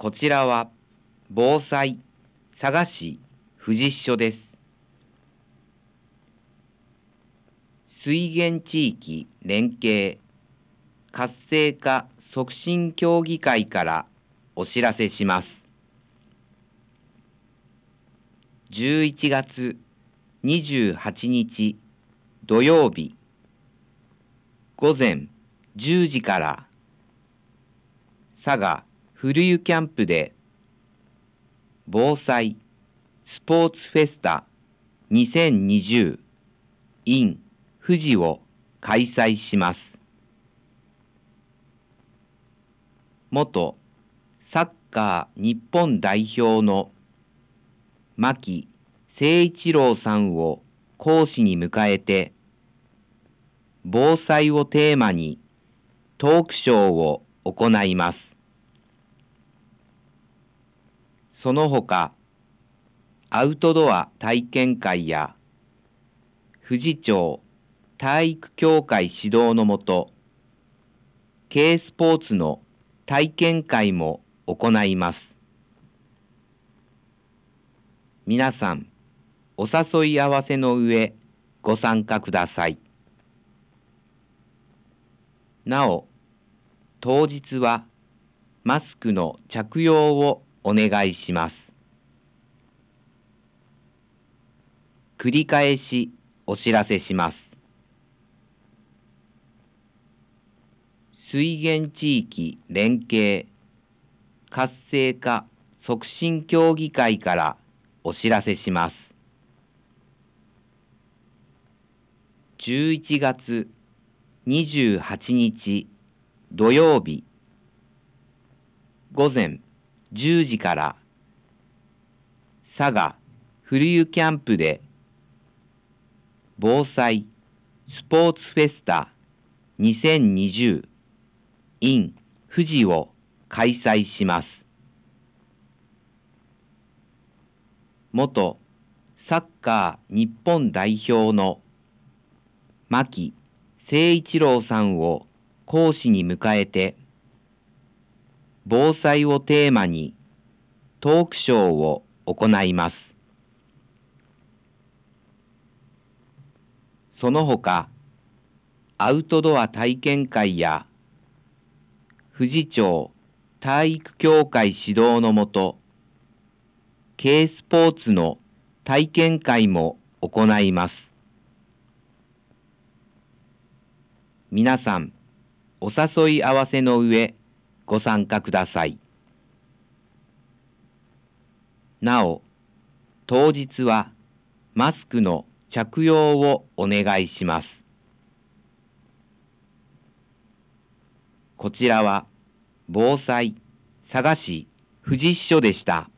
こちらは防災佐賀市富士支所です。水源地域連携活性化促進協議会からお知らせします。11月28日土曜日午前10時から佐賀古湯キャンプで防災スポーツフェスタ2020 in 富士を開催します。元サッカー日本代表の牧誠一郎さんを講師に迎えて、防災をテーマにトークショーを行います。その他、アウトドア体験会や富士町体育協会指導のもと、Kスポーツの体験会も行います。皆さん、お誘い合わせの上、ご参加ください。なお、当日はマスクの着用をお願いします。繰り返しお知らせします。水源地域連携活性化促進協議会からお知らせします。11月28日土曜日午前10時から佐賀古湯キャンプで防災スポーツフェスタ2020 in 富士を開催します。元サッカー日本代表の牧誠一郎さんを講師に迎えて、防災をテーマにトークショーを行います。その他、アウトドア体験会や富士町体育協会指導のもと、Kスポーツの体験会も行います。皆さん、お誘い合わせの上、ご参加ください。なお、当日はマスクの着用をお願いします。こちらは防災佐賀市富士支所でした。